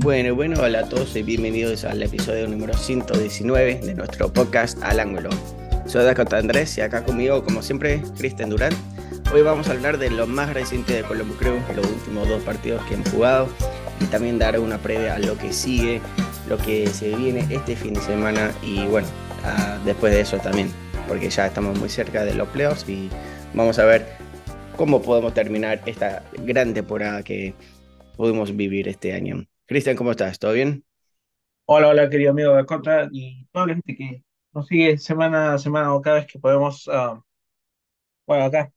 Bueno, hola a todos y bienvenidos al episodio número 119 de nuestro podcast Al Ángulo. Soy Dakota Andrés y acá conmigo, como siempre, Cristian Durán. Hoy vamos a hablar de lo más reciente de Columbus Crew, los últimos dos partidos que hemos jugado y también dar una previa a lo que sigue, lo que se viene este fin de semana y bueno, después de eso también, porque ya estamos muy cerca de los playoffs y vamos a ver cómo podemos terminar esta gran temporada que pudimos vivir este año. Cristian, ¿cómo estás? ¿Todo bien? Hola, hola, querido amigo de Contra y toda la gente que nos sigue semana a semana o cada vez que podemos, bueno, acá,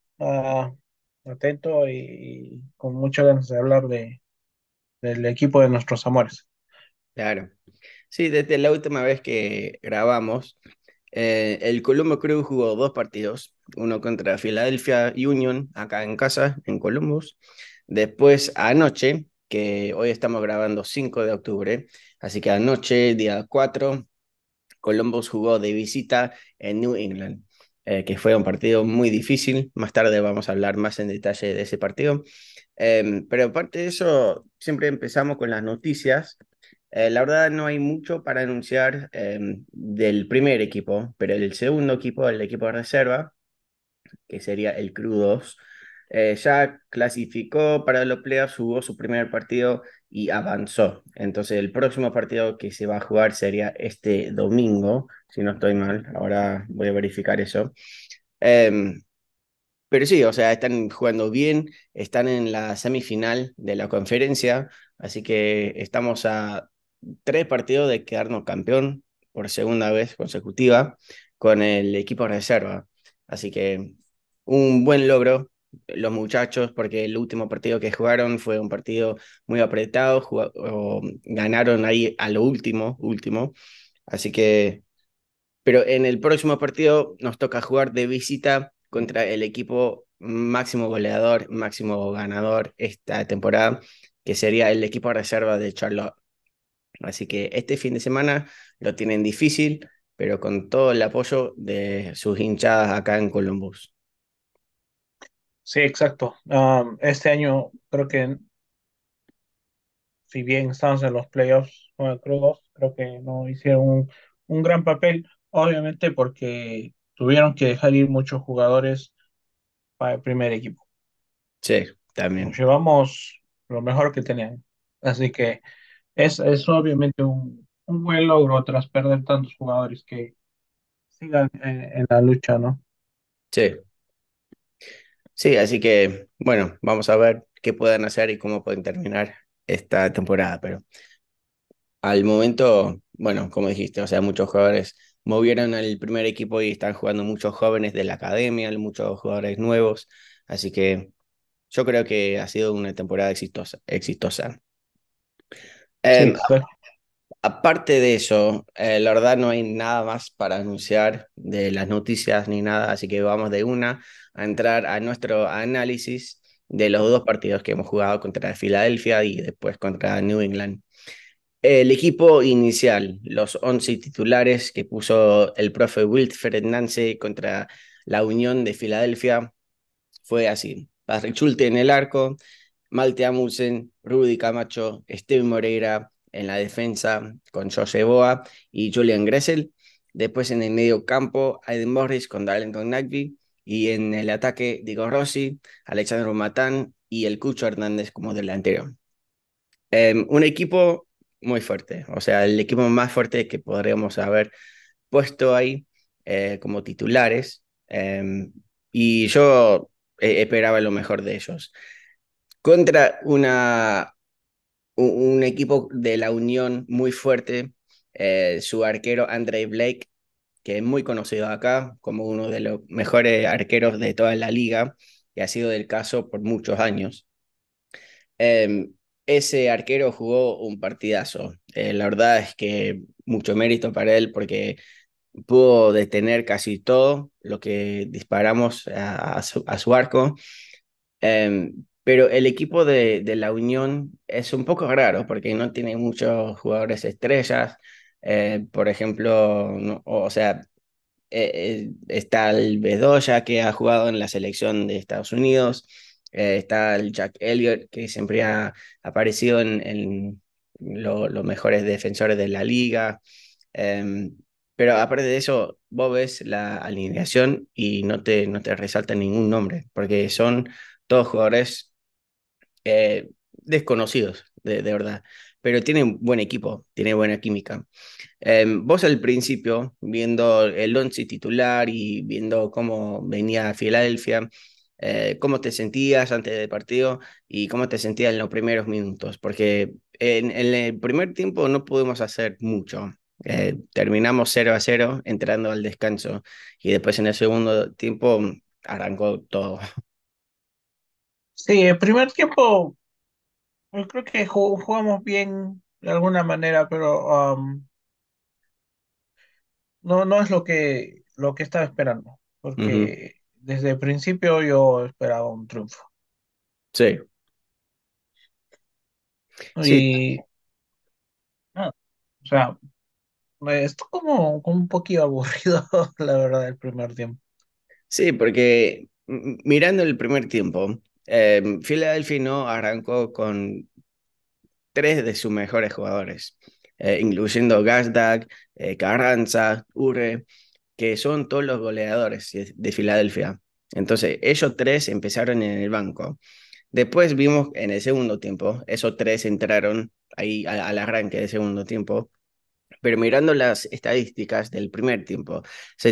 atento y con muchas ganas de hablar del equipo de nuestros amores. Claro. Sí, desde la última vez que grabamos, el Columbus Crew jugó dos partidos, uno contra Philadelphia Union, acá en casa, en Columbus. Después anoche, que hoy estamos grabando 5 de octubre, así que anoche, día 4, Columbus jugó de visita en New England, que fue un partido muy difícil. Más tarde vamos a hablar más en detalle de ese partido. Pero aparte de eso, siempre empezamos con las noticias. La verdad no hay mucho para anunciar del primer equipo, pero el segundo equipo, el equipo de reserva, que sería el Crew 2, ya clasificó para los playoffs, jugó su primer partido y avanzó. Entonces el próximo partido que se va a jugar sería este domingo, si no estoy mal, ahora voy a verificar eso. Em, pero sí, o sea, están jugando bien, están en la semifinal de la conferencia, así que estamos a 3 partidos de quedarnos campeón por segunda vez consecutiva con el equipo reserva. Así que un buen logro los muchachos, porque el último partido que jugaron fue un partido muy apretado, ganaron ahí a lo último. Así que pero en el próximo partido nos toca jugar de visita contra el equipo máximo goleador, máximo ganador esta temporada, que sería el equipo reserva de Charlotte. Así que este fin de semana lo tienen difícil, pero con todo el apoyo de sus hinchadas acá en Columbus. Sí, exacto. Este año creo que, si bien estamos en los playoffs con el Cruz 2, creo que no hicieron un gran papel, obviamente porque tuvieron que dejar ir muchos jugadores para el primer equipo. Sí, Nos también. llevamos lo mejor que tenían. Así que es obviamente un buen logro tras perder tantos jugadores que sigan en la lucha, ¿no? Sí, sí, así que bueno, vamos a ver qué pueden hacer y cómo pueden terminar esta temporada, pero al momento, bueno, como dijiste, o sea, muchos jugadores movieron al primer equipo y están jugando muchos jóvenes de la academia, muchos jugadores nuevos, así que yo creo que ha sido una temporada exitosa. Sí, Em, exacto. Aparte de eso, la verdad no hay nada más para anunciar de las noticias ni nada, así que vamos de una a entrar a nuestro análisis de los dos partidos que hemos jugado contra Filadelfia y después contra New England. El equipo inicial, los 11 titulares que puso el profe Wilfred Nancy contra la Unión de Filadelfia, fue así. Patrick Schulte en el arco, Malte Amundsen, Rudy Camacho, Steven Moreira en la defensa con Jose Boa y Julian Gressel. Después en el medio campo, Aiden Morris con Darlington Nagby. Y en el ataque, Diego Rossi, Alexandro Matán y el Cucho Hernández como delantero. Un equipo muy fuerte, o sea, el equipo más fuerte que podríamos haber puesto ahí como titulares. Y yo esperaba lo mejor de ellos. Contra un equipo de la Unión muy fuerte, su arquero Andre Blake, que es muy conocido acá como uno de los mejores arqueros de toda la liga, y ha sido del caso por muchos años. Ese arquero jugó un partidazo. La verdad es que mucho mérito para él porque pudo detener casi todo lo que disparamos a su arco. Pero el equipo de la Unión es un poco raro porque no tiene muchos jugadores estrellas. Por ejemplo, o sea, está el Bedoya que ha jugado en la selección de Estados Unidos, está el Jack Elliott que siempre ha aparecido los mejores defensores de la liga. Em, pero aparte de eso, vos ves la alineación y no te resalta ningún nombre, porque son todos jugadores desconocidos, de verdad. Pero tienen buen equipo, tiene buena química. Vos al principio, viendo el once titular y viendo cómo venía Filadelfia, ¿cómo te sentías antes del partido y cómo te sentías en los primeros minutos? Porque en el primer tiempo no pudimos hacer mucho. Terminamos 0-0 entrando al descanso y después en el segundo tiempo arrancó todo. Sí, el primer tiempo yo creo que jugamos bien de alguna manera, pero no es lo que estaba esperando, Ujú. porque desde el principio yo esperaba un triunfo. Sí, sí, Y nada, o sea, esto como un poquito aburrido, la verdad, el primer tiempo. sí, porque mirando el primer tiempo, Philadelphia no arrancó con tres de sus mejores jugadores, incluyendo Gazdag, Carranza, Ure, que son todos los goleadores de Filadelfia. Entonces, ellos tres empezaron en el banco. Después vimos en el segundo tiempo, esos tres entraron ahí al arranque del segundo tiempo, pero mirando las estadísticas del primer tiempo,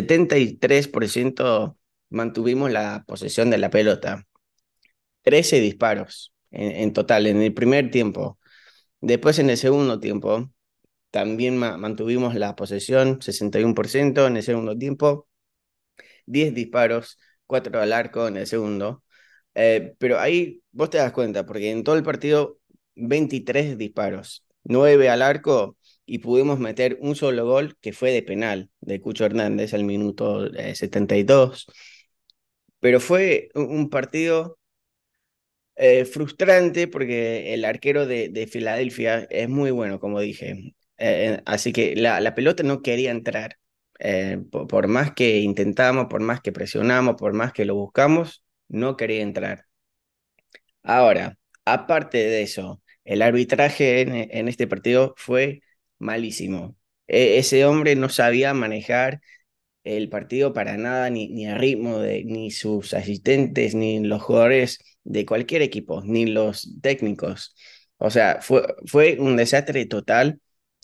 73% mantuvimos la posesión de la pelota, 13 disparos en total en el primer tiempo. Después en el segundo tiempo también mantuvimos la posesión, 61% en el segundo tiempo, 10 disparos, 4 al arco en el segundo. Pero ahí vos te das cuenta, porque en todo el partido 23 disparos, 9 al arco y pudimos meter un solo gol que fue de penal de Cucho Hernández al minuto 72. Pero fue un partido frustrante porque el arquero de Filadelfia es muy bueno, como dije. Así que la pelota no quería entrar. Por más que intentamos, por más que presionamos, por más que lo buscamos, no quería entrar. Ahora, aparte de eso, el arbitraje en este partido fue malísimo. Ese hombre no sabía manejar el partido para nada, ni el ritmo de ni sus asistentes, ni los jugadores de cualquier equipo, ni los técnicos. O sea, fue un desastre total.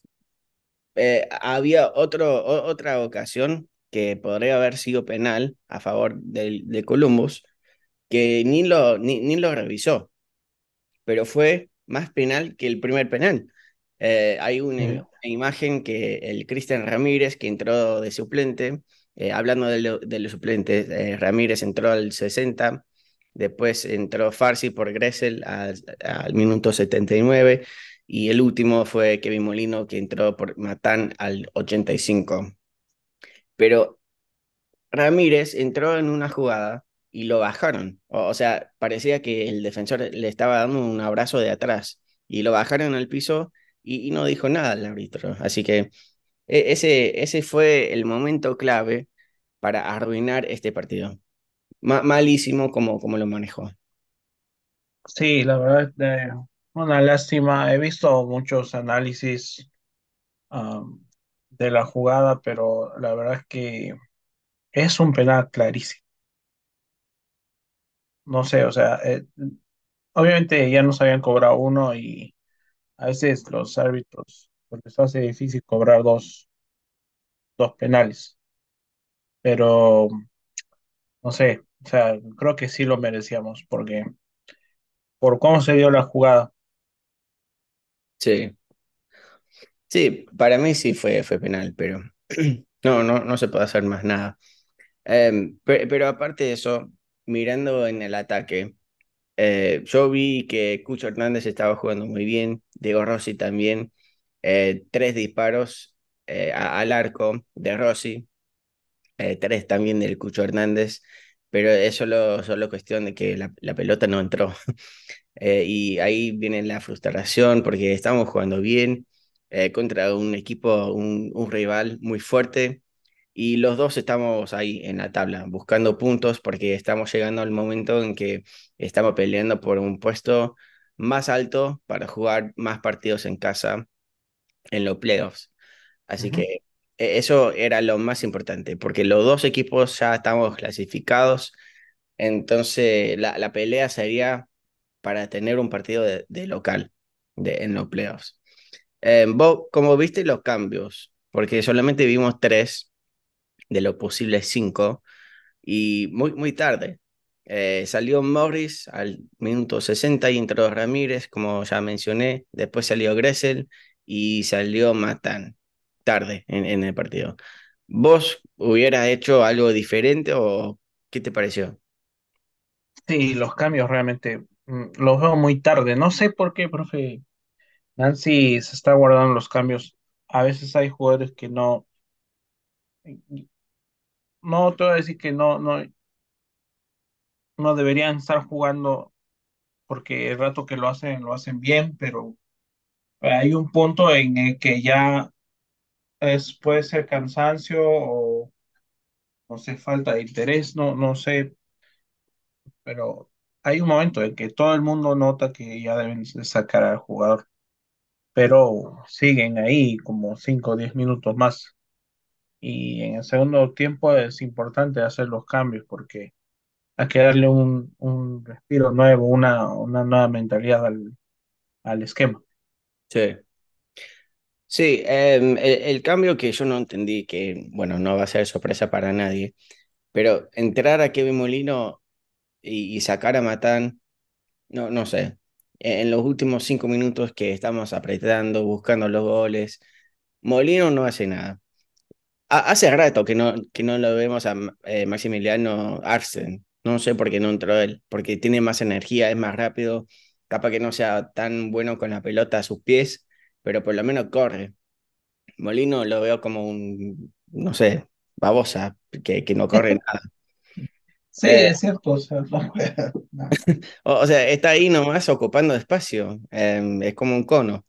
Había otra ocasión que podría haber sido penal a favor de Columbus, que ni lo revisó, pero fue más penal que el primer penal. Hay una imagen que el Cristian Ramírez, que entró de suplente, hablando de los suplentes, Ramírez entró al 60, después entró Farsi por Gressel al minuto 79, y el último fue Kevin Molino, que entró por Matán al 85. Pero Ramírez entró en una jugada y lo bajaron. O sea, parecía que el defensor le estaba dando un abrazo de atrás y lo bajaron al piso y no dijo nada el árbitro. Así que ese fue el momento clave para arruinar este partido. Malísimo como lo manejó. Sí, la verdad, una lástima. He visto muchos análisis am, de la jugada, pero la verdad es que es un penal clarísimo. No sé, o sea, obviamente ya nos habían cobrado uno y a veces los árbitros pues, les hace difícil cobrar dos penales, pero no sé, o sea, creo que sí lo merecíamos porque por cómo se dio la jugada. Sí, sí, para mí sí fue penal, pero no se puede hacer más nada. Pero aparte de eso, mirando en el ataque. Yo vi que Cucho Hernández estaba jugando muy bien, Diego Rossi también, tres disparos al arco de Rossi, tres también del Cucho Hernández, pero es solo cuestión de que la pelota no entró. Y ahí viene la frustración porque estamos jugando bien contra un equipo, un rival muy fuerte. Y los dos estamos ahí en la tabla, buscando puntos porque estamos llegando al momento en que estamos peleando por un puesto más alto para jugar más partidos en casa en los playoffs. Así que Ujú. eso era lo más importante, porque los dos equipos ya estamos clasificados, entonces la pelea sería para tener un partido de local en los playoffs. ¿Vos cómo viste los cambios? Porque solamente vimos tres de los posibles cinco y muy tarde. Salió Morris al minuto 60 y entró Ramírez, como ya mencioné. Después salió Gressel y salió Matan tarde en el partido. ¿Vos hubieras hecho algo diferente o qué te pareció? Sí, los cambios realmente los veo muy tarde. No sé por qué, profe. Nancy se está guardando los cambios. A veces hay jugadores que no te voy a decir que no deberían estar jugando porque el rato que lo hacen bien, pero hay un punto en el que ya puede ser cansancio o no sé, falta de interés, no sé, pero hay un momento en que todo el mundo nota que ya deben de sacar al jugador, pero siguen ahí como 5 o 10 minutos más. Y en el segundo tiempo es importante hacer los cambios porque hay que darle un respiro nuevo, una nueva mentalidad al esquema. Sí. Sí, el cambio que yo no entendí, que bueno, no va a ser sorpresa para nadie, pero entrar a Kevin Molino y sacar a Matán. No sé. En los últimos 5 minutos que estamos apretando, buscando los goles, Molino no hace nada. Hace rato que no lo vemos a Maximiliano Arsen. No sé por qué no entró él, porque tiene más energía, es más rápido, capaz que no sea tan bueno con la pelota a sus pies, pero por lo menos corre. Molino lo veo como un, no sé, babosa, que no corre nada. Sí, Eh, es cierto, o sea, no juega nada. o sea, está ahí nomás ocupando espacio, es como un cono.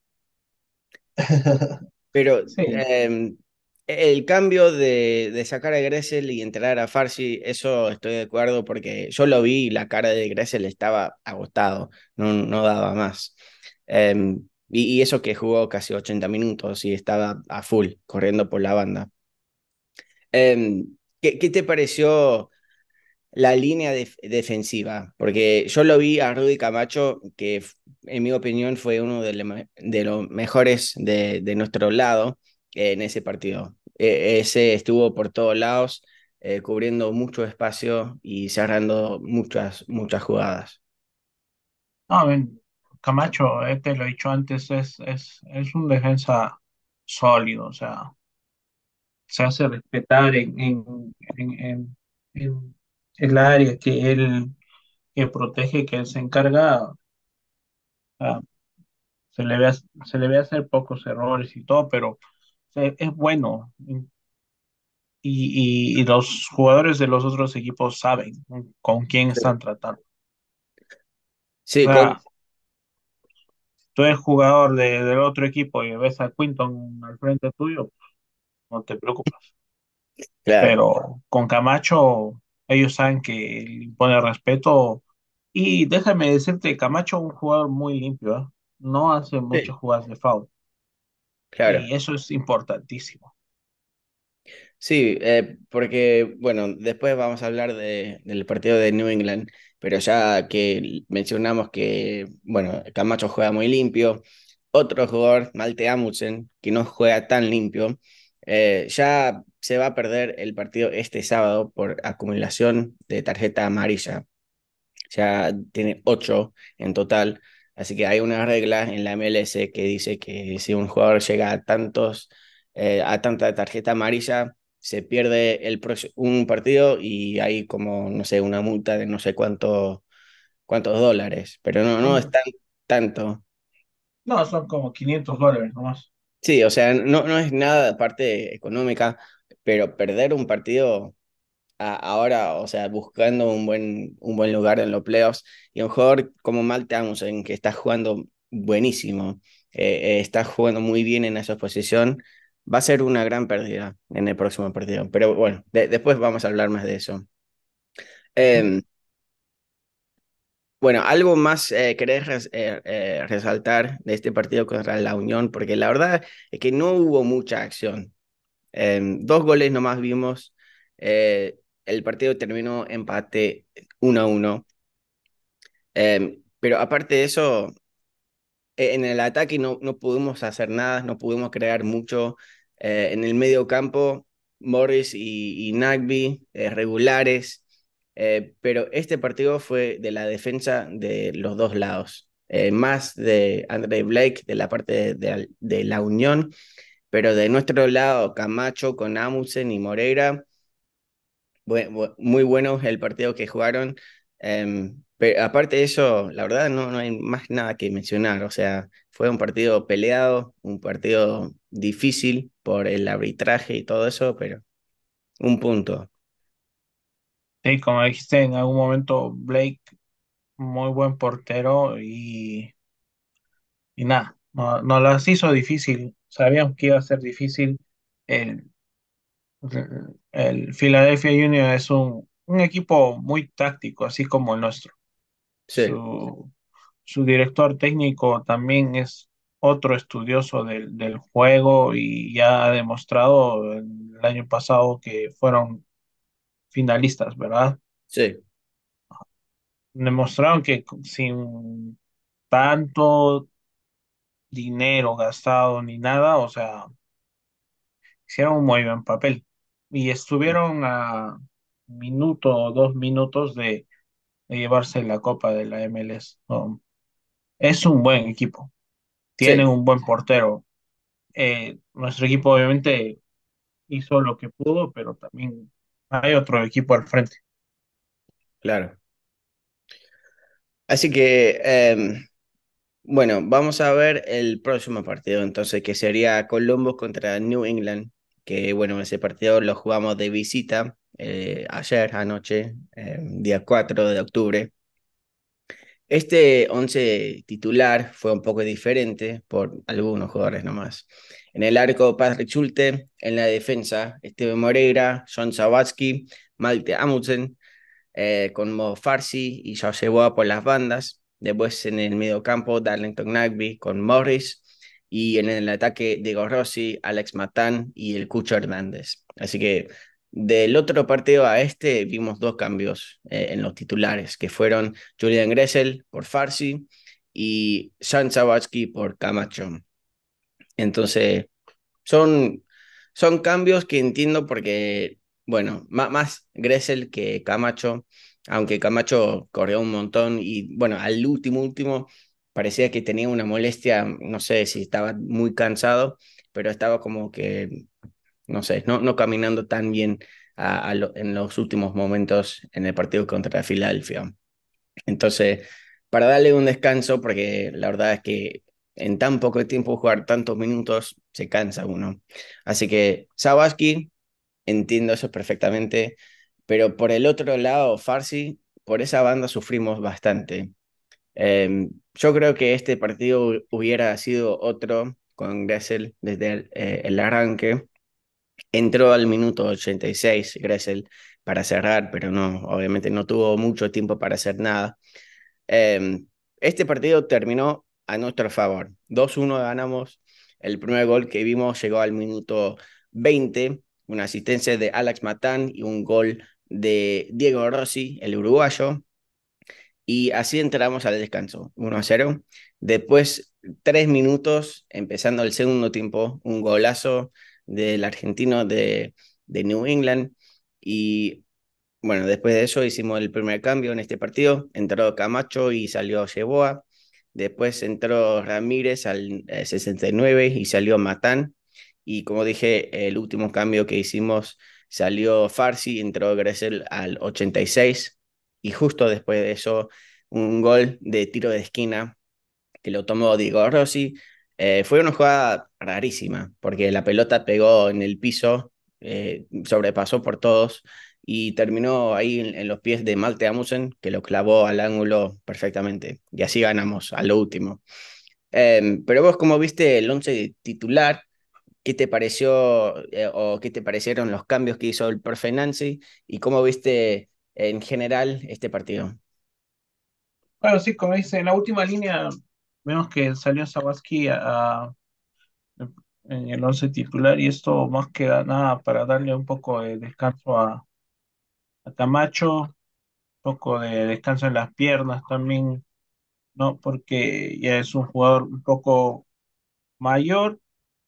Pero Sí, el cambio de sacar a Gressel y entrar a Farsi, eso estoy de acuerdo porque yo lo vi y la cara de Gressel estaba agotado, no daba más. Y eso que jugó casi 80 minutos y estaba a full, corriendo por la banda. ¿Qué te pareció la línea defensiva? Porque yo lo vi a Rudy Camacho, que en mi opinión fue uno de los mejores de nuestro lado en ese partido. Ese estuvo por todos lados, cubriendo mucho espacio y cerrando muchas jugadas. no, ven, Camacho, te lo he dicho antes, es un defensa sólido, o sea, se hace respetar en el área que protege, que él se encarga, ah, se le ve hacer pocos errores y todo, pero es bueno y los jugadores de los otros equipos saben, ¿no?, con quién Sí, están tratando. O sí, sea, tú eres jugador del otro equipo y ves a Quinton al frente tuyo, no te preocupas. claro, Pero con Camacho, ellos saben que le impone respeto. Y déjame decirte, Camacho es un jugador muy limpio, ¿eh? No hace muchas sí, jugadas de foul. claro. Y eso es importantísimo. Sí, porque, bueno, después vamos a hablar del partido de New England, pero ya que mencionamos que, bueno, Camacho juega muy limpio, otro jugador, Malte Amundsen, que no juega tan limpio, ya se va a perder el partido este sábado por acumulación de tarjeta amarilla. Ya tiene 8 en total, así que hay una regla en la MLS que dice que si un jugador llega a tanta tarjeta amarilla, se pierde un partido y hay como, no sé, una multa de no sé cuántos dólares, pero no es Son, tanto. no, son como $500 nomás. Sí, o sea, no es nada de parte económica, pero perder un partido ahora, o sea, buscando un buen lugar en los playoffs, y un jugador como Malte Amundsen, que está jugando buenísimo, está jugando muy bien en esa posición, va a ser una gran pérdida en el próximo partido. Pero bueno, después vamos a hablar más de eso. Ujú. Eh, Bueno, algo más querés resaltar de este partido contra la Unión, porque la verdad es que no hubo mucha acción. Dos goles nomás vimos. El partido terminó empate 1-1. Pero aparte de eso, en el ataque no pudimos hacer nada, no pudimos crear mucho. En el medio campo, Morris y Nagby regulares. Pero este partido fue de la defensa de los dos lados. Más de Andre Blake de la parte de la Unión, pero de nuestro lado, Camacho con Amundsen y Moreira muy bueno el partido que jugaron. Pero aparte de eso, la verdad no hay más nada que mencionar. O sea, fue un partido peleado, un partido difícil por el arbitraje y todo eso, pero un punto. Sí, como dijiste, en algún momento Blake, muy buen portero y nada, no las hizo difícil. Sabíamos que iba a ser difícil. El, el Philadelphia Union es un equipo muy táctico, así como el nuestro. Sí, Su, su director técnico también es otro estudioso del juego y ya ha demostrado el año pasado que fueron finalistas, ¿verdad? sí, Demostraron que sin tanto dinero gastado ni nada, o sea, hicieron un muy buen papel y estuvieron a minuto o 2 minutos de llevarse la copa de la MLS. Es un buen equipo, tienen sí, un buen portero. Nuestro equipo obviamente hizo lo que pudo, pero también hay otro equipo al frente. claro. Así que, bueno, vamos a ver el próximo partido, entonces, que sería Columbus contra New England, que bueno, ese partido lo jugamos de visita ayer, anoche, día 4 de octubre. Este 11 titular fue un poco diferente por algunos jugadores nomás. En el arco, Patrick Schulte, en la defensa, Steven Moreira, John Sawatzki, Malte Amundsen, con Mo Farsi y Jose Boa por las bandas. Después en el mediocampo, Darlington Nagby con Morris. Y en el ataque, Diego Rossi, Alex Matán y el Cucho Hernández. Así que del otro partido a este vimos dos cambios en los titulares, que fueron Julian Gressel por Farsi y Sean Sawatsky por Camacho. Entonces, son, son cambios que entiendo porque, bueno, más Gressel que Camacho, aunque Camacho corrió un montón y, bueno, al último parecía que tenía una molestia, no sé si estaba muy cansado, pero estaba como que, no sé, no caminando tan bien en los últimos momentos en el partido contra Filadelfia. Entonces, para darle un descanso, porque la verdad es que en tan poco tiempo jugar tantos minutos se cansa uno. Así que Sawaski, entiendo eso perfectamente, pero por el otro lado, Farsi, por esa banda sufrimos bastante. Yo creo que este partido hubiera sido otro con Gressel desde el arranque. Entró al minuto 86 Gressel para cerrar, pero no, obviamente no tuvo mucho tiempo para hacer nada. Eh, este partido terminó a nuestro favor. 2-1 ganamos. El primer gol que vimos llegó al minuto 20, una asistencia de Alex Matán y un gol de Diego Rossi, el uruguayo. Y así entramos al descanso, 1-0. Después, 3 minutos, empezando el segundo tiempo, un golazo del argentino de New England. Y bueno, después de eso hicimos el primer cambio en este partido. Entró Camacho y salió Yeboah. Después entró Ramírez al 69 y salió Matán. Y como dije, el último cambio que hicimos salió Farsi, entró Gressel al 86. Y justo después de eso, un gol de tiro de esquina que lo tomó Diego Rossi. Fue una jugada rarísima, porque la pelota pegó en el piso, sobrepasó por todos y terminó ahí en los pies de Malte Amundsen, que lo clavó al ángulo perfectamente. Y así ganamos a lo último. Pero vos, como viste el once titular, ¿qué te pareció o qué te parecieron los cambios que hizo el profe Nancy y cómo viste en general este partido? Claro, sí, como dice, en la última línea vemos que salió Sawatzki en el once titular y esto más que nada para darle un poco de descanso a Camacho, un poco de descanso en las piernas también, ¿no? Porque ya es un jugador un poco mayor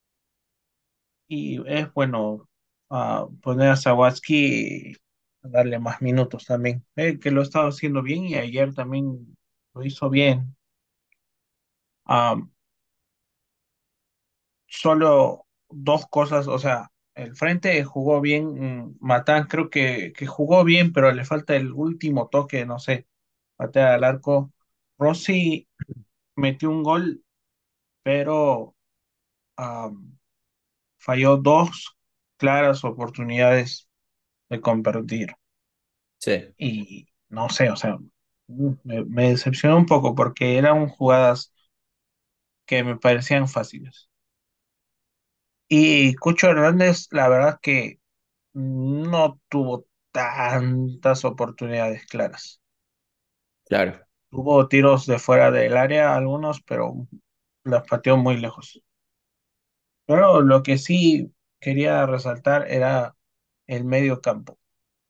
y es bueno poner a Sawatzki y darle más minutos también. Que lo estaba haciendo bien y ayer también lo hizo bien. Ah, Solo dos cosas, o sea, el frente jugó bien, Matán creo que jugó bien, pero le falta el último toque, no sé, patea al arco. Rossi metió un gol, pero am, falló dos claras oportunidades de convertir. Sí, Y no sé, o sea, me decepcionó un poco porque eran jugadas que me parecían fáciles. Y Cucho Hernández, la verdad que no tuvo tantas oportunidades claras. claro, Tuvo tiros de fuera del área, algunos, pero las pateó muy lejos. Pero lo que sí quería resaltar era el medio campo.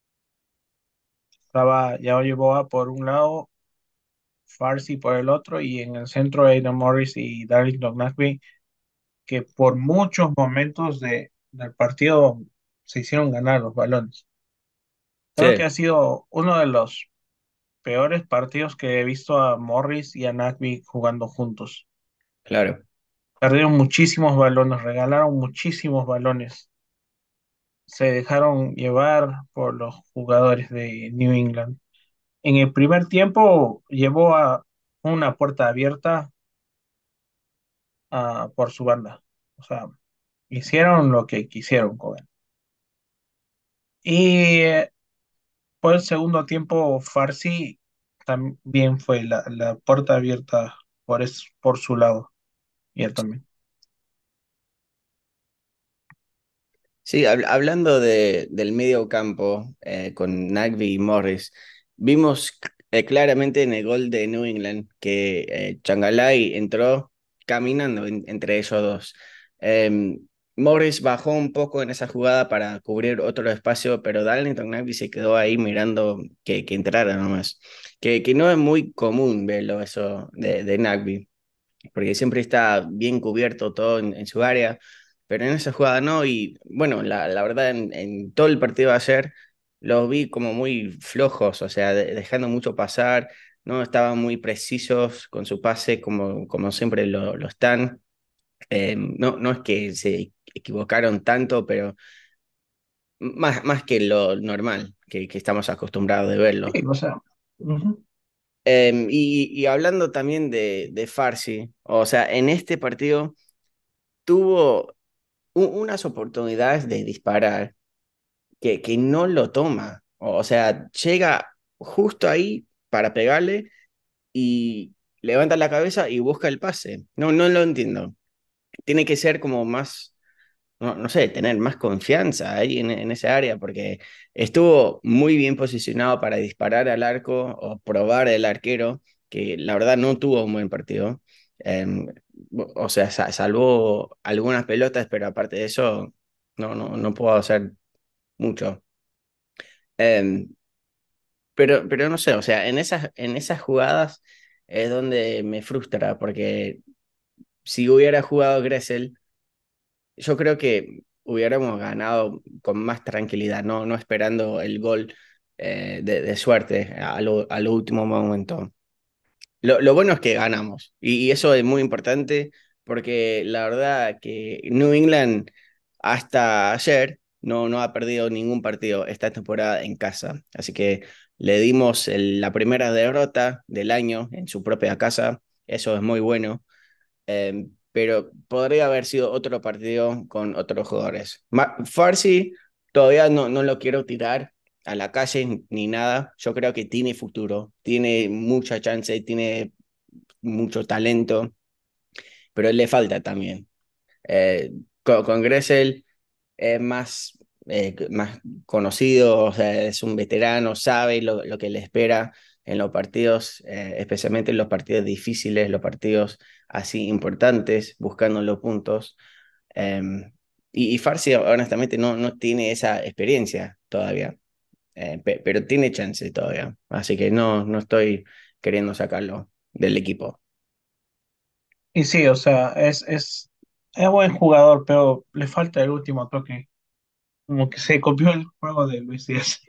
Estaba ya Boa por un lado, Farsi por el otro, y en el centro Aidan Morris y Darlington Nagbe, que por muchos momentos del partido se hicieron ganar los balones. Creo que sí, ha sido uno de los peores partidos que he visto a Morris y a Nagby jugando juntos. claro. Perdieron muchísimos balones, regalaron muchísimos balones. Se dejaron llevar por los jugadores de New England. En el primer tiempo llevó a una puerta abierta por su banda. O sea, hicieron lo que quisieron con él. Y por el segundo tiempo, Farsi también fue la puerta abierta por su lado. Y él también. Sí, hablando del medio campo con Nagby y Morris, vimos claramente en el gol de New England que Changalay entró caminando entre ellos dos. Eh, Morris bajó un poco en esa jugada para cubrir otro espacio, pero Darlington Nagby se quedó ahí mirando que entrara nomás. Que no es muy común verlo eso de Nagby porque siempre está bien cubierto todo en su área, pero en esa jugada no, y bueno, la verdad en todo el partido de ayer los vi como muy flojos, o sea, dejando mucho pasar, no estaban muy precisos con su pase como siempre lo están. No es que se equivocaron tanto, pero más que lo normal que estamos acostumbrados de verlo. Sí, o sea, ujú. Y hablando también de Farsi, o sea, en este partido tuvo unas oportunidades de disparar que no lo toma. O sea, llega justo ahí para pegarle y levanta la cabeza y busca el pase. No lo entiendo. Tiene que ser como más, no sé, tener más confianza ahí en esa área porque estuvo muy bien posicionado para disparar al arco o probar el arquero, que la verdad no tuvo un buen partido. Em, o sea, salvó algunas pelotas, pero aparte de eso, no puedo hacer mucho. Em, pero no sé, o sea, en esas jugadas es donde me frustra, porque si hubiera jugado Gressel, yo creo que hubiéramos ganado con más tranquilidad, no esperando el gol de suerte a lo último momento. Lo bueno es que ganamos y eso es muy importante porque la verdad que New England hasta ayer no ha perdido ningún partido esta temporada en casa. Así que le dimos la primera derrota del año en su propia casa. Eso es muy bueno. Pero podría haber sido otro partido con otros jugadores. Farsi todavía no lo quiero tirar a la calle ni nada. Yo creo que tiene futuro, tiene mucha chance, tiene mucho talento, pero le falta también. Con Gressel es más conocido, o sea, es un veterano, sabe lo que le espera. en los partidos, especialmente en los partidos difíciles, los partidos así importantes, buscando los puntos. Em, y Farsi, honestamente, no tiene esa experiencia todavía, pero tiene chance todavía. Así que no estoy queriendo sacarlo del equipo. Y sí, o sea, es buen jugador, pero le falta el último toque. Como que se copió el juego de Luis Díaz.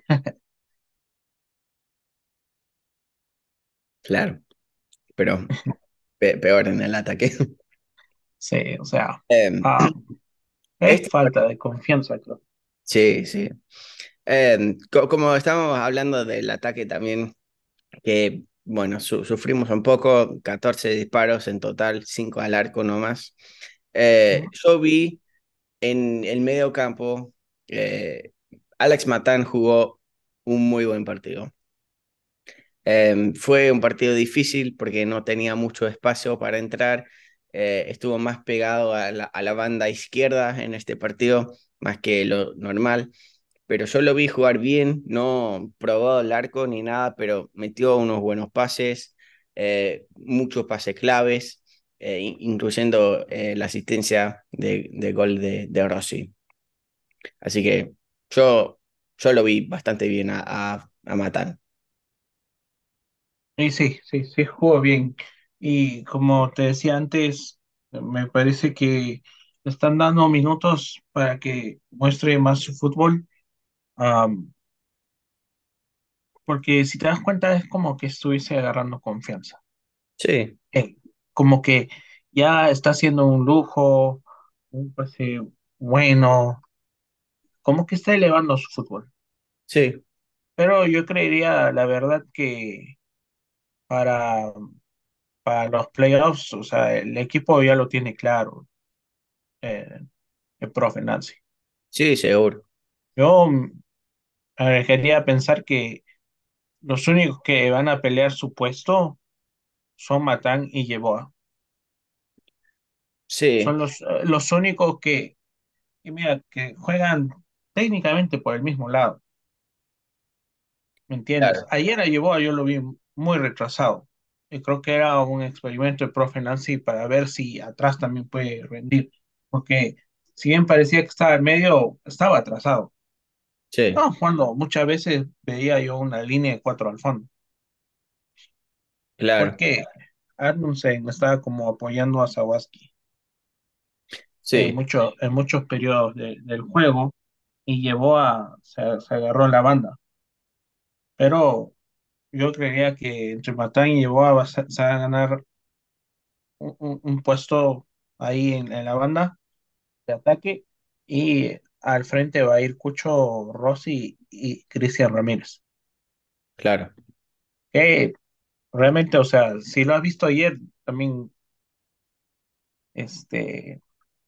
Claro, pero peor en el ataque. Sí, o sea, Em, ah, es este, falta de confianza, creo. sí, sí. Como estamos hablando del ataque también, que bueno, sufrimos un poco, 14 disparos en total, 5 al arco nomás. Ujú. Yo vi en el medio campo, Alex Matán jugó un muy buen partido. Fue un partido difícil porque no tenía mucho espacio para entrar. Estuvo más pegado a la banda izquierda en este partido, más que lo normal. Pero yo lo vi jugar bien, no probó el arco ni nada, pero metió unos buenos pases, muchos pases claves, incluyendo la asistencia de gol de Rossi. Así que yo, yo lo vi bastante bien a Matan. Y sí, sí, sí, jugó bien. Y como te decía antes, me parece que le están dando minutos para que muestre más su fútbol. Am, Porque si te das cuenta, es como que estuviese agarrando confianza. Sí, Eh, Como que ya está haciendo un lujo, un pase bueno, como que está elevando su fútbol. sí, Pero yo creería, la verdad, que para, para los playoffs, o sea, el equipo ya lo tiene claro, eh, el profe Nancy. sí, seguro. Yo quería pensar que los únicos que van a pelear su puesto son Matán y Yeboah. Sí, Son los únicos que, mira, que juegan técnicamente por el mismo lado. ¿Me entiendes? claro, Ayer a Yeboah yo lo vi muy retrasado. Y creo que era un experimento del profe Nancy para ver si atrás también puede rendir. Porque si bien parecía que estaba en medio, estaba atrasado. sí, No, cuando muchas veces veía yo una línea de cuatro al fondo. claro, Porque Adamsen estaba como apoyando a Sawaski sí, en muchos periodos del juego y se agarró la banda. Pero yo creía que entre Matán y Yeboah se va a ganar un puesto ahí en la banda de ataque y al frente va a ir Cucho Rossi y Cristian Ramírez. claro. Que realmente, o sea, si lo has visto ayer, también este,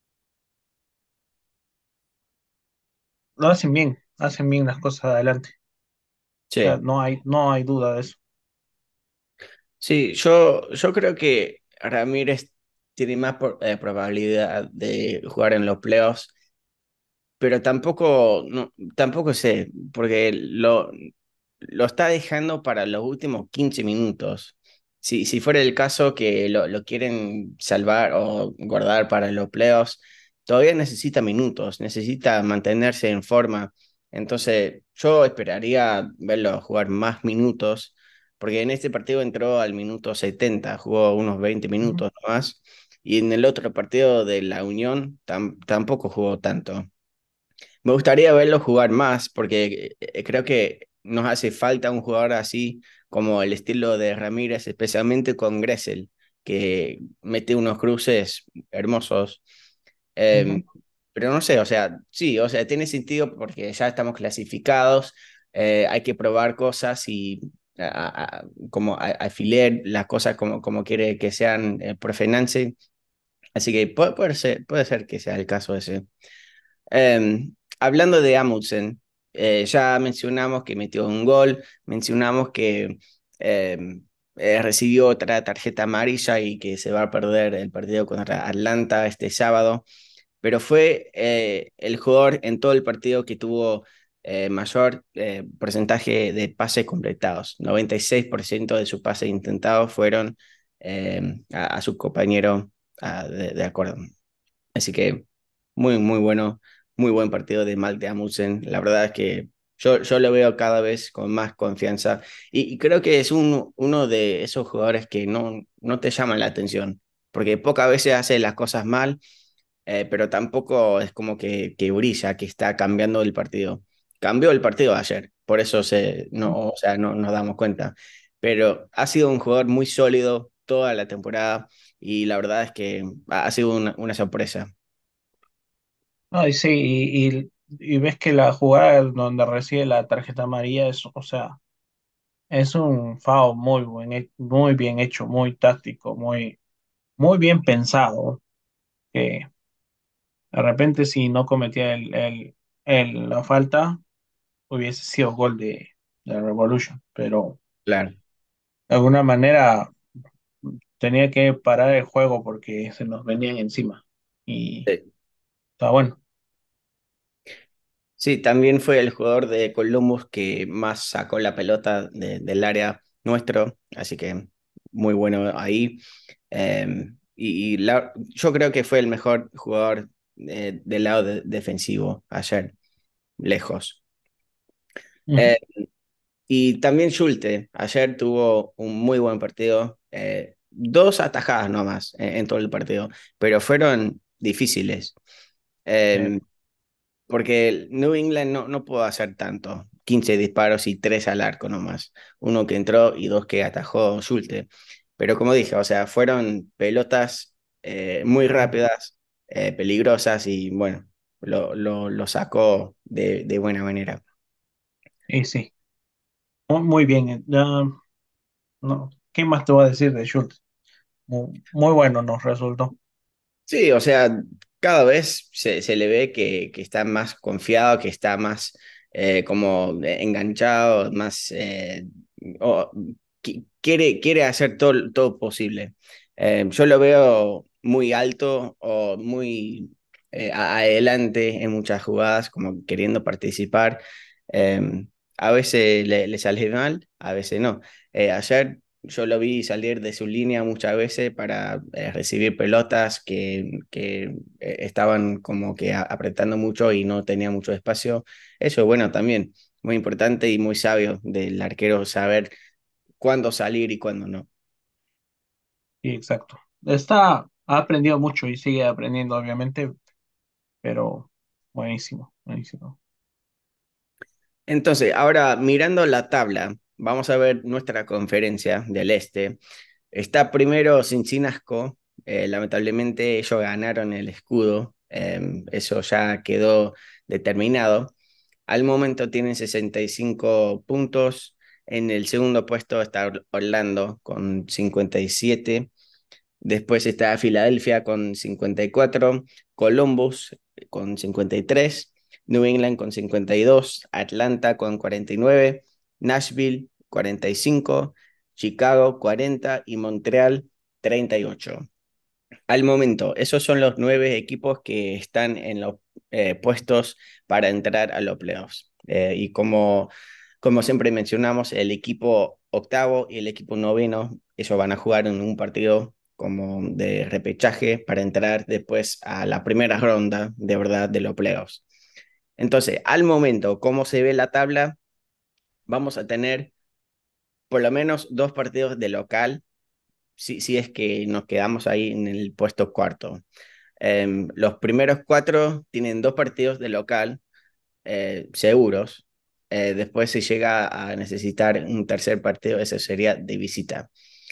lo hacen bien las cosas adelante. O sea, Sí, no hay duda de eso. sí, yo creo que Ramírez tiene más probabilidad de jugar en los playoffs, pero tampoco, no, tampoco sé, porque lo está dejando para los últimos 15 minutos. Si fuera el caso que lo quieren salvar o guardar para los playoffs, todavía necesita minutos, necesita mantenerse en forma. Entonces, yo esperaría verlo jugar más minutos, porque en este partido entró al minuto 70, jugó unos 20 Ujú, minutos más, y en el otro partido de la Unión tampoco jugó tanto. Me gustaría verlo jugar más porque creo que nos hace falta un jugador así como el estilo de Ramírez, especialmente con Gressel, que mete unos cruces hermosos. ujú, Eh, pero no sé, o sea, sí, o sea, tiene sentido porque ya estamos clasificados, hay que probar cosas y como alfiler las cosas como quiere que sean profe Nancy. Así que puede ser que sea el caso ese. Hablando de Amundsen, ya mencionamos que metió un gol, mencionamos que recibió otra tarjeta amarilla y que se va a perder el partido contra Atlanta este sábado, pero fue el jugador en todo el partido que tuvo mayor porcentaje de pases completados. 96% de sus pases intentados fueron a su compañero de acuerdo. Así que muy, muy bueno, muy buen partido de Malte Amundsen. La verdad es que yo lo veo cada vez con más confianza y creo que es uno de esos jugadores que no te llaman la atención, porque pocas veces hace las cosas mal, pero tampoco es como que brilla, que está cambiando el partido. Cambió el partido ayer, por eso no, o sea, no nos damos cuenta, pero ha sido un jugador muy sólido toda la temporada y la verdad es que ha sido una sorpresa. No, y sí, y ves que la jugada donde recibe la tarjeta amarilla es, o sea, es un FAO muy bien hecho, muy táctico, muy bien pensado. Que de repente si no cometía la falta, hubiese sido gol de Revolution, pero Claro. de alguna manera tenía que parar el juego porque se nos venían encima. Y Sí. está bueno. Sí, también fue el jugador de Columbus que más sacó la pelota del área nuestro, así que muy bueno ahí. Yo creo que fue el mejor jugador del lado defensivo ayer, lejos. Ujú. Eh, y también Schulte, ayer tuvo un muy buen partido, dos atajadas nomás en todo el partido, pero fueron difíciles. Eh, Eh, Porque el New England no pudo hacer tanto. 15 disparos y 3 al arco nomás. Uno que entró y dos que atajó Schulte. Pero como dije, o sea, fueron pelotas muy rápidas, peligrosas y bueno, lo sacó de buena manera. y sí, muy bien. No, ¿qué más te voy a decir de Schultz? Muy bueno nos resultó. Sí, o sea, cada vez se le ve que está más confiado, que está más como enganchado, más o quiere hacer todo posible. Yo lo veo muy alto o muy adelante en muchas jugadas, como queriendo participar. Eh, a veces le sale mal, a veces no. Ayer yo lo vi salir de su línea muchas veces para recibir pelotas que estaban como que apretando mucho y no tenía mucho espacio. Eso, bueno, también muy importante y muy sabio del arquero saber cuándo salir y cuándo no. Sí, exacto. Ha aprendido mucho y sigue aprendiendo, obviamente, pero buenísimo, buenísimo. Entonces, ahora mirando la tabla, vamos a ver nuestra conferencia del Este. Está primero Cincinnati, lamentablemente ellos ganaron el escudo, eso ya quedó determinado. Al momento tienen 65 puntos. En el segundo puesto está Orlando con 57. Después está Filadelfia con 54. Columbus con 53. New England con 52. Atlanta con 49. Nashville 45. Chicago 40 y Montreal 38. Al momento, esos son los 9 equipos que están en los puestos para entrar a los playoffs. Y como siempre mencionamos, el equipo octavo y el equipo noveno, ellos van a jugar en un partido como de repechaje para entrar después a la primera ronda de verdad de los playoffs. Entonces, al momento, ¿cómo se ve la tabla? Vamos a tener por lo menos 2 partidos de local, si es que nos quedamos ahí en el puesto cuarto. Los primeros 4 tienen 2 partidos de local seguros. Después si llega a necesitar un tercer partido, ese sería de visita.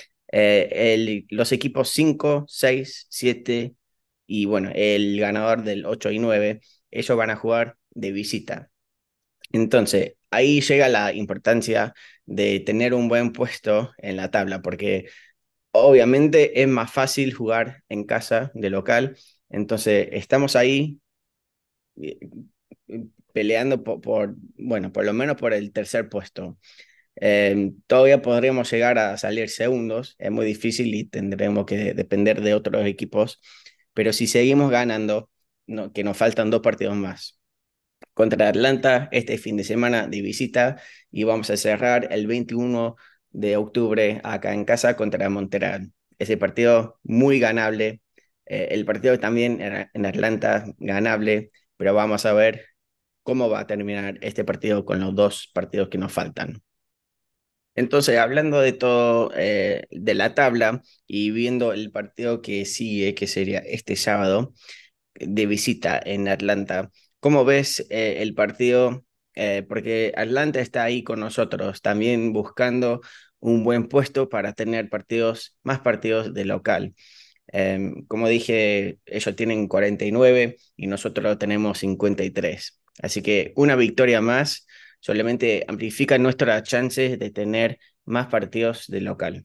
Los equipos 5, 6, 7 y bueno, el ganador del 8 y 9 ellos van a jugar de visita. Entonces, ahí llega la importancia de tener un buen puesto en la tabla, porque obviamente es más fácil jugar en casa de local. Entonces, estamos ahí eh, peleando bueno, por lo menos por el tercer puesto. Todavía podríamos llegar a salir segundos, es muy difícil y tendremos que depender de otros equipos, pero si seguimos ganando, que nos faltan 2 partidos más, contra Atlanta este fin de semana de visita y vamos a cerrar el 21 de octubre acá en casa contra Montreal. Ese partido muy ganable. El partido también en Atlanta ganable, pero vamos a ver cómo va a terminar este partido con los dos partidos que nos faltan. Entonces, hablando de todo, de la tabla y viendo el partido que sigue, que sería este sábado, de visita en Atlanta. ¿Cómo ves el partido? Porque Atlanta está ahí con nosotros, también buscando un buen puesto para tener partidos, más partidos de local. Como dije, ellos tienen 49 y nosotros tenemos 53. Así que una victoria más solamente amplifica nuestras chances de tener más partidos de local.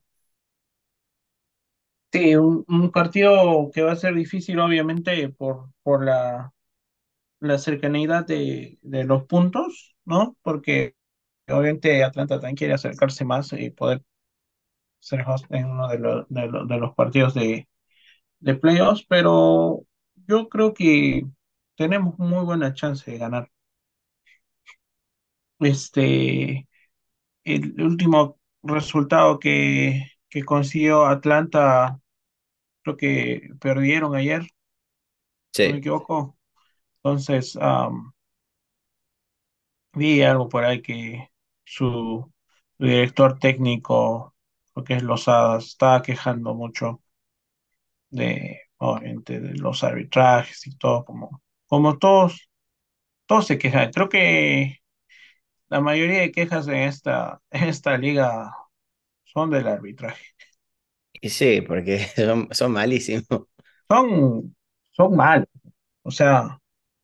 Sí, un partido que va a ser difícil, obviamente, por la cercanía de los puntos, ¿no? Porque obviamente Atlanta también quiere acercarse más y poder ser host en uno de los partidos de playoffs, pero yo creo que tenemos muy buena chance de ganar. Este, el último resultado que consiguió Atlanta, creo que perdieron ayer, no me Sí, equivoco. Entonces, vi algo por ahí que su director técnico, lo que es Lozada, estaba quejando mucho obviamente, de los arbitrajes y todo, como todos se quejan. Creo que la mayoría de quejas en en esta liga son del arbitraje. y sí, porque son malísimos. Son, son malos. O sea,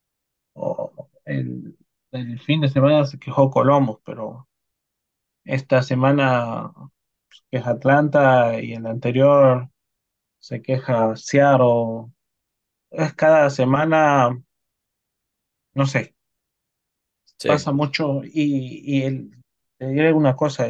el fin de semana se quejó Colomos, pero esta semana se queja Atlanta y en la anterior se queja Seattle. Es cada semana, no sé, Sí, pasa mucho te diré una cosa,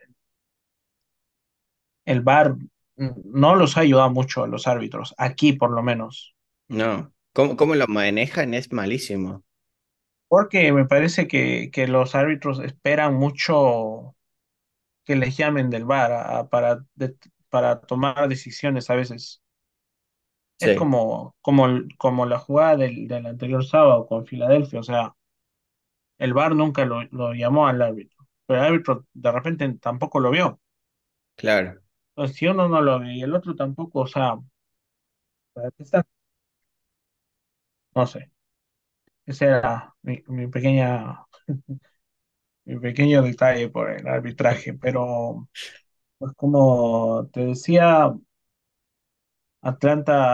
el VAR no los ha ayudado mucho a los árbitros, aquí por lo menos, no. ¿Cómo lo manejan? Es malísimo. porque me parece que los árbitros esperan mucho que les llamen del VAR para tomar decisiones a veces. Es Sí, como la jugada del anterior sábado con Filadelfia, o sea, el VAR nunca lo llamó al árbitro, pero el árbitro de repente tampoco lo vio. claro. Entonces, si uno no lo ve y el otro tampoco, o sea, ¿para qué está? No sé. Ese era mi pequeño detalle por el arbitraje, pero pues como te decía, Atlanta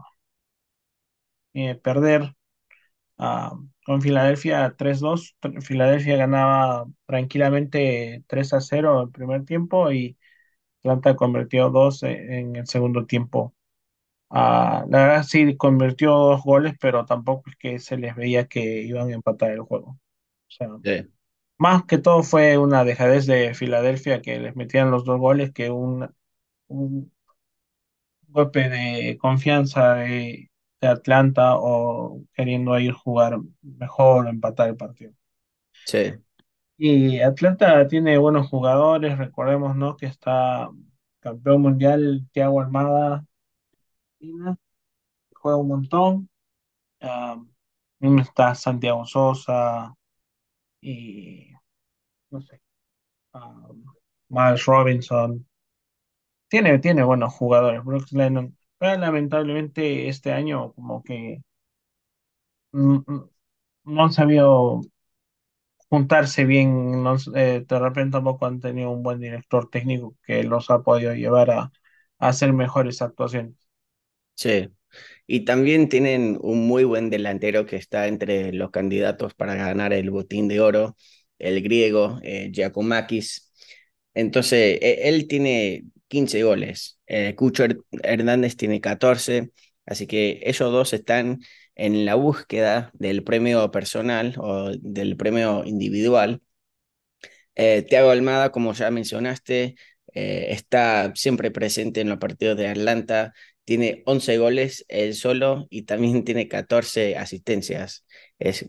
perder con Filadelfia 3-2. Filadelfia ganaba tranquilamente 3-0 el primer tiempo y Atlanta convirtió dos en el segundo tiempo. La verdad sí convirtió dos goles, pero tampoco es que se les veía que iban a empatar el juego. O sea, Sí, más que todo fue una dejadez de Filadelfia que les metían los dos goles que un golpe de confianza de Atlanta o queriendo ir jugar mejor o empatar el partido. sí, Y Atlanta tiene buenos jugadores, recordemos, ¿no? Que está campeón mundial Thiago Almada, juega un montón. Ah, está Santiago Sosa y no sé, ah, Miles Robinson. Tiene buenos jugadores, Brooks Lennon, pero lamentablemente este año como que no han sabido juntarse bien, de repente tampoco han tenido un buen director técnico que los ha podido llevar a hacer mejores actuaciones. sí. Y también tienen un muy buen delantero que está entre los candidatos para ganar el Botín de Oro, el griego Giacomakis. Entonces, él tiene 15 goles, Cucho Hernández tiene 14, así que ellos dos están en la búsqueda del premio personal o del premio individual. Thiago Almada, como ya mencionaste, está siempre presente en los partidos de Atlanta, tiene 11 goles él solo y también tiene 14 asistencias. Es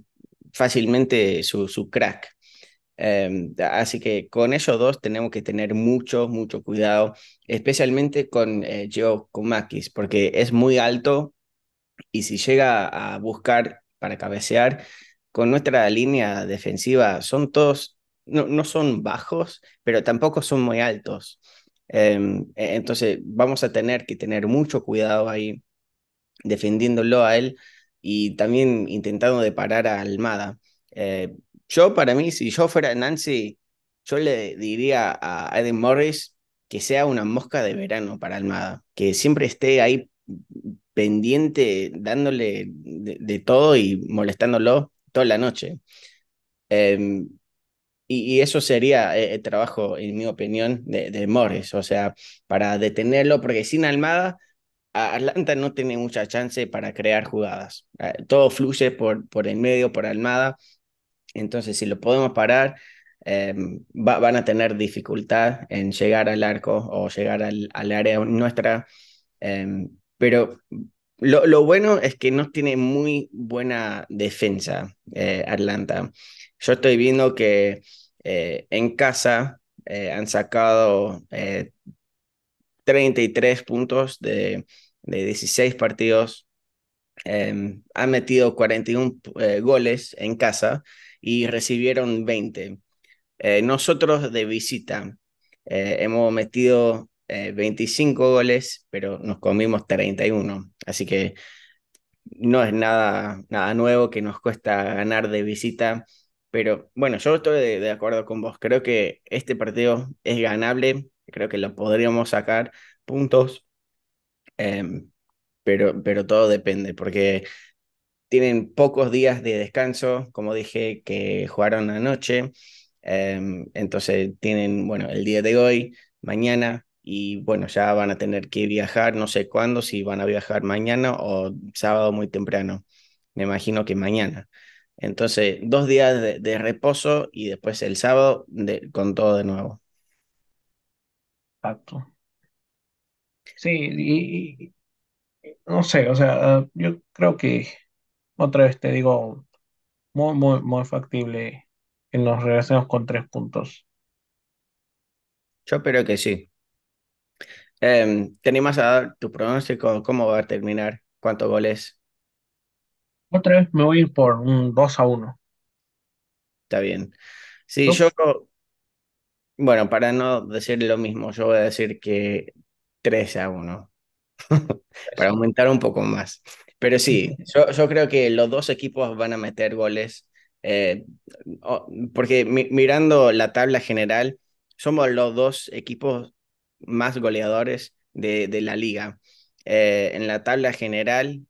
fácilmente su crack. Así que con ellos dos tenemos que tener mucho cuidado, especialmente con Gio Komakis, porque es muy alto y si llega a buscar para cabecear, con nuestra línea defensiva son todos, no son bajos, pero tampoco son muy altos. Entonces vamos a tener que tener mucho cuidado ahí defendiéndolo a él y también intentando de parar a Almada. Eh, yo, para mí, si yo fuera Nancy, yo le diría a Eden Morris que sea una mosca de verano para Almada, que siempre esté ahí pendiente, dándole de todo y molestándolo toda la noche. Eh, y eso sería el trabajo, en mi opinión, de Morris, o sea, para detenerlo, porque sin Almada Atlanta no tiene mucha chance para crear jugadas. Todo fluye por el medio, por Almada. Entonces, si lo podemos parar, van a tener dificultad en llegar al arco o llegar al área nuestra. Pero lo bueno es que no tiene muy buena defensa Atlanta. Yo estoy viendo que en casa han sacado 33 puntos de 16 partidos. Han metido 41 goles en casa y recibieron 20. Nosotros de visita hemos metido 25 goles, pero nos comimos 31. Así que no es nada nuevo que nos cuesta ganar de visita. Pero bueno, yo estoy de acuerdo con vos. Creo que este partido es ganable. Creo que lo podríamos sacar puntos. em, pero todo depende, porque tienen pocos días de descanso, como dije, que jugaron anoche. Entonces tienen, bueno, el día de hoy, mañana, y bueno, ya van a tener que viajar, no sé cuándo, si van a viajar mañana o sábado muy temprano. Me imagino que mañana. Entonces, 2 días de reposo y después el sábado con todo de nuevo. Exacto. Sí, no sé, o sea, yo creo que otra vez te digo, muy factible que nos regresemos con 3 puntos. Yo espero que sí. ¿Te animas a dar tu pronóstico? ¿Cómo va a terminar? ¿Cuántos goles? Otra vez me voy a ir por un 2-1. Está bien. Sí, ¿Tú? yo, bueno, para no decir lo mismo, yo voy a decir que 3-1, para Eso. aumentar un poco más. Pero sí, yo creo que los dos equipos van a meter goles, eh, porque mirando la tabla general, somos los dos equipos más goleadores de la liga. En la tabla general,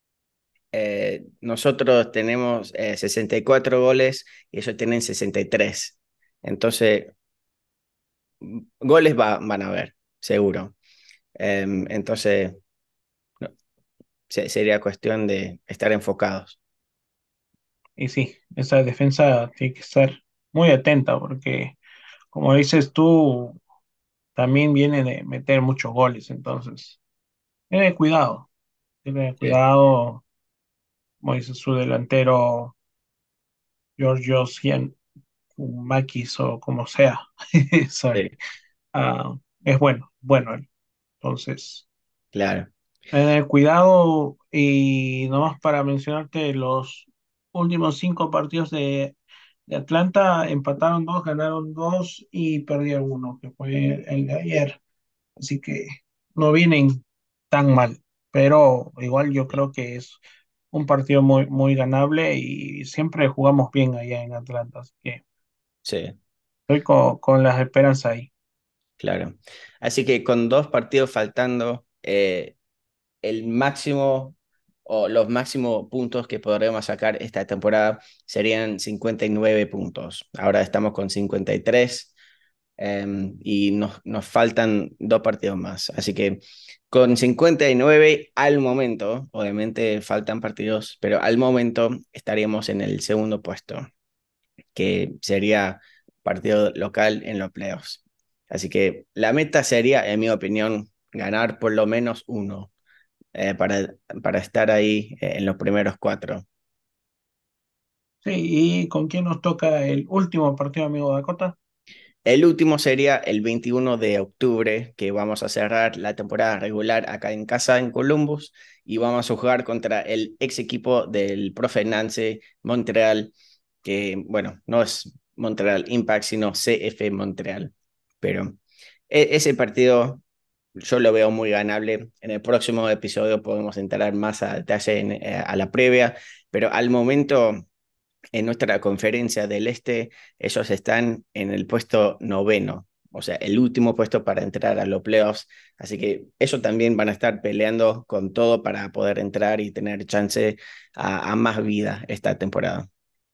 nosotros tenemos 64 goles y ellos tienen 63. Entonces, goles van a haber, seguro. Entonces, no, sería cuestión de estar enfocados. Y sí, esa defensa tiene que estar muy atenta porque, como dices tú, también viene de meter muchos goles. Entonces, tiene Sí, cuidado, como dice su delantero, Georgios Makis o como sea. Sorry. sí, Es bueno él. Entonces, claro. cuidado y nomás para mencionarte los últimos 5 partidos de Atlanta, empataron dos, ganaron dos y perdieron uno, que fue el de ayer. Así que no vienen tan mal, pero igual yo creo que es un partido muy ganable y siempre jugamos bien allá en Atlanta. Así que Sí, estoy con las esperanzas ahí. claro. Así que con 2 partidos faltando, el máximo o los máximos puntos que podremos sacar esta temporada serían 59 puntos. Ahora estamos con 53. Y nos faltan 2 partidos más. Así que con 59 al momento, obviamente faltan partidos, pero al momento estaríamos en el segundo puesto, que sería partido local en los playoffs. Así que la meta sería, en mi opinión, ganar por lo menos uno para estar ahí en los primeros 4. Sí, ¿y con quién nos toca el último partido, amigo Dakota? El último sería el 21 de octubre, que vamos a cerrar la temporada regular acá en casa, en Columbus, y vamos a jugar contra el ex equipo del profe Nance, Montreal, que, bueno, no es Montreal Impact, sino CF Montreal. Pero ese partido yo lo veo muy ganable. En el próximo episodio podemos entrar más a detalle a la previa, pero al momento en nuestra conferencia del Este, ellos están en el puesto noveno, o sea, el último puesto para entrar a los playoffs. Así que ellos también van a estar peleando con todo para poder entrar y tener chance a más vida esta temporada.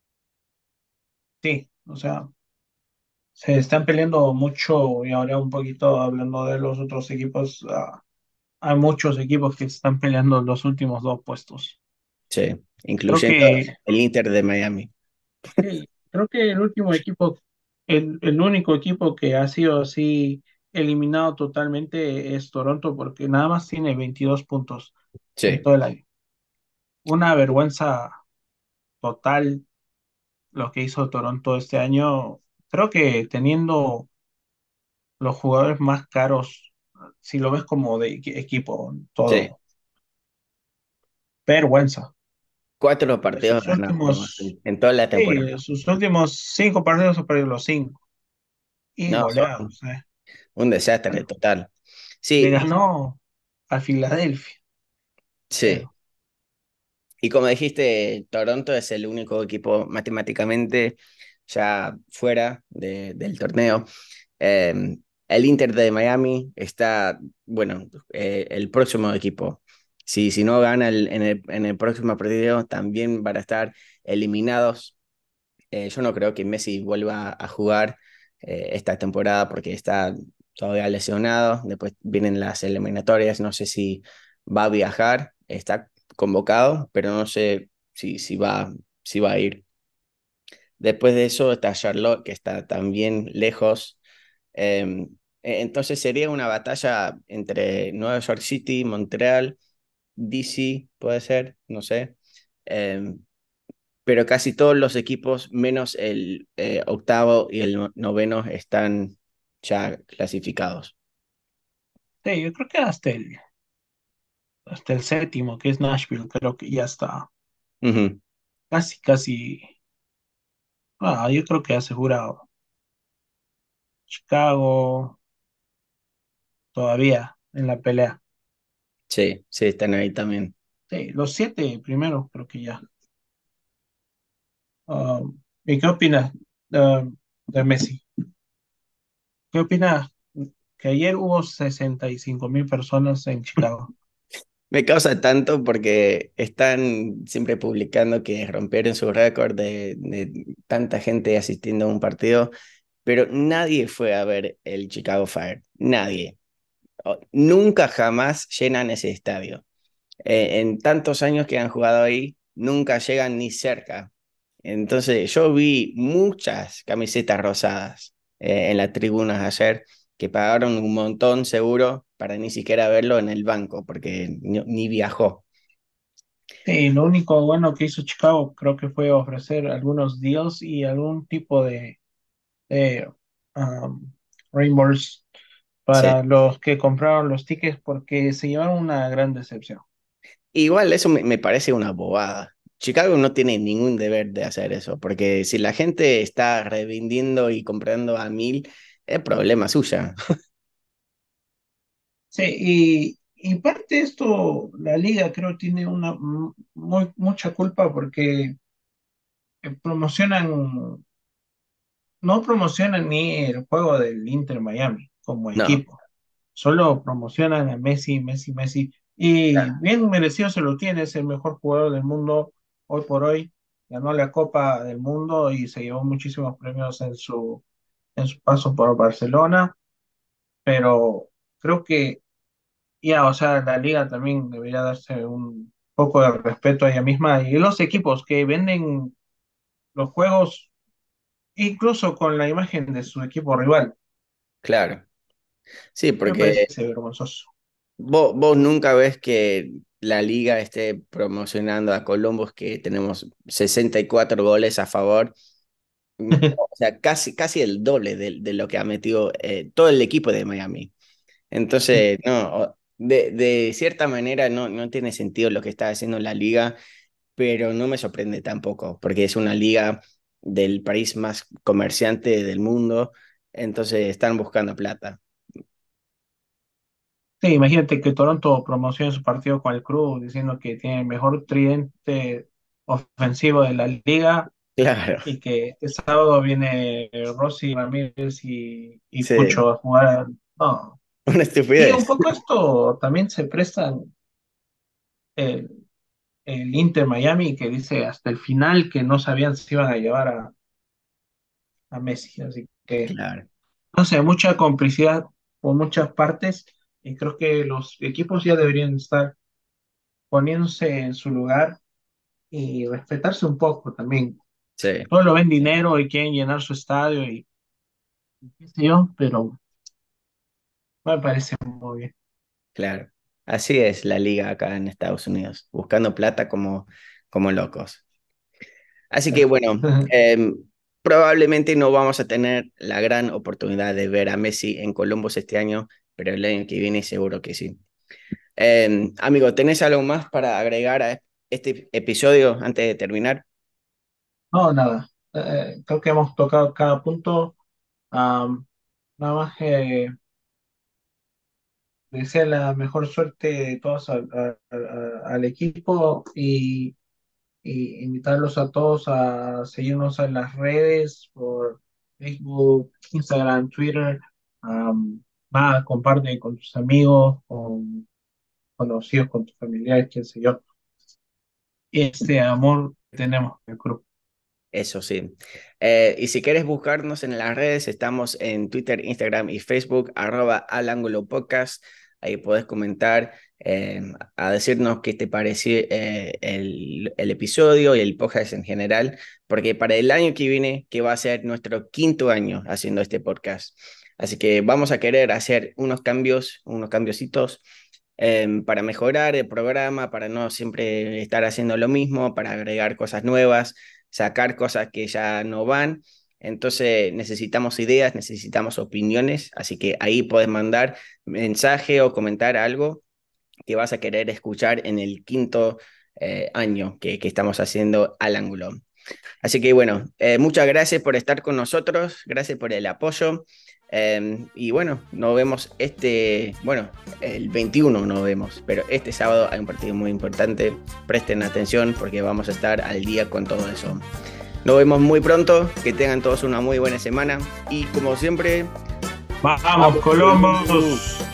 Sí, o sea, se están peleando mucho y ahora un poquito hablando de los otros equipos, hay muchos equipos que están peleando los últimos dos puestos. Sí, Creo incluyendo que, el Inter de Miami. sí, creo que el último equipo, el único equipo que ha sido así eliminado totalmente es Toronto porque nada más tiene 22 puntos en Sí, todo el año. Una vergüenza total lo que hizo Toronto este año. Creo que teniendo los jugadores más caros, si lo ves como de equipo, sí. todo, vergüenza. Cuatro De partidos sus ganados nomás últimos, en toda la sí, temporada. de sus últimos 5 partidos ha perdido los cinco y No, goleados. son un desastre Bueno, total. le Sí, ganó a Filadelfia, sí. pero Y como dijiste, Toronto es el único equipo matemáticamente ya fuera del torneo. Eh, el Inter de Miami está, bueno, el próximo equipo. Si no gana en el próximo partido, también van a estar eliminados. Yo no creo que Messi vuelva a jugar esta temporada porque está todavía lesionado. Después vienen las eliminatorias. No sé si va a viajar. Está convocado, pero no sé si va a ir. Después de eso está Charlotte, que está también lejos. Entonces sería una batalla entre Nueva York City, Montreal, DC, puede ser, no sé. Em, pero casi todos los equipos, menos el octavo y el noveno, están ya clasificados. sí, yo creo que hasta el séptimo, que es Nashville, creo que ya está Ujú. casi, casi, yo creo que asegurado. Chicago todavía en la pelea. Sí, sí, están ahí también. Sí, los 7 primeros creo que ya. ¿Y qué opinas de Messi? ¿Qué opinas que ayer hubo 65.000 personas en Chicago? Me causa tanto porque están siempre publicando que rompieron su récord de tanta gente asistiendo a un partido, pero nadie fue a ver el Chicago Fire. Nadie. Nunca jamás llenan ese estadio. En tantos años que han jugado ahí, nunca llegan ni cerca. Entonces, yo vi muchas camisetas rosadas en las tribunas ayer que pagaron un montón seguro para ni siquiera verlo en el banco, porque ni viajó. Sí, lo único bueno que hizo Chicago creo que fue ofrecer algunos deals y algún tipo de reimburse Sí. para los que compraron los tickets porque se llevaron una gran decepción. Igual eso me parece una bobada. Chicago no tiene ningún deber de hacer eso, porque si la gente está revendiendo y comprando a 1000, es problema suya. Sí, y parte de esto, la liga creo tiene mucha culpa porque promocionan, no promocionan ni el juego del Inter Miami como No, equipo, solo promocionan a Messi, Messi, Messi, y claro. bien merecido se lo tiene, es el mejor jugador del mundo hoy por hoy, ganó la Copa del Mundo y se llevó muchísimos premios en su paso por Barcelona, pero creo que ya, o sea, la liga también debería darse un poco de respeto a ella misma y los equipos que venden los juegos incluso con la imagen de su equipo rival. Claro. Sí, Me porque parece vergonzoso. vos nunca ves que la liga esté promocionando a Columbus, que tenemos 64 goles a favor. O sea, casi el doble de lo que ha metido todo el equipo de Miami. Entonces, no, de cierta manera no tiene sentido lo que está haciendo la liga, pero no me sorprende tampoco, porque es una liga del país más comerciante del mundo, entonces están buscando plata. Sí, imagínate que Toronto promociona su partido con el Cruz diciendo que tiene el mejor tridente ofensivo de la liga Claro, y que este sábado viene Rossi, Ramírez y sí, Pucho a jugar. No. una Y un estupidez. poco esto también se presta el, el Inter Miami que dice hasta el final que no sabían si iban a llevar a Messi. Así que, Claro, no sé, mucha complicidad por muchas partes y creo que los equipos ya deberían estar poniéndose en su lugar y respetarse un poco también. sí, Todos lo ven dinero y quieren llenar su estadio y qué sé yo, pero no me parece muy bien. claro. Así es la liga acá en Estados Unidos, buscando plata como locos. Así que bueno, probablemente no vamos a tener la gran oportunidad de ver a Messi en Columbus este año, pero el año que viene seguro que sí. Amigo, ¿tenés algo más para agregar a este episodio antes de terminar? No, nada. Creo que hemos tocado cada punto. Am, Nada más que desear la mejor suerte de todos al equipo y invitarlos a todos a seguirnos en las redes por Facebook, Instagram, Twitter. Nada, comparte con tus amigos, con conocidos, con tus familiares, qué sé yo. Este amor que tenemos en el grupo. Eso sí. Y si quieres buscarnos en las redes, estamos en Twitter, Instagram y Facebook, @al ángulo podcast. Ahí podés comentar, a decirnos qué te pareció el episodio y el podcast en general, porque para el año que viene, que va a ser nuestro quinto año haciendo este podcast. Así que vamos a querer hacer unos cambios, unos cambiositos para mejorar el programa, para no siempre estar haciendo lo mismo, para agregar cosas nuevas, sacar cosas que ya no van. Entonces necesitamos ideas, necesitamos opiniones, así que ahí puedes mandar mensaje o comentar algo que vas a querer escuchar en el quinto año que estamos haciendo al ángulo. Así que bueno, muchas gracias por estar con nosotros, gracias por el apoyo. Y bueno, nos vemos bueno, el 21 nos vemos, pero este sábado hay un partido muy importante. Presten atención porque vamos a estar al día con todo eso. Nos vemos muy pronto, que tengan todos una muy buena semana y como siempre, Vamos, ¡vamos, Columbus. Columbus!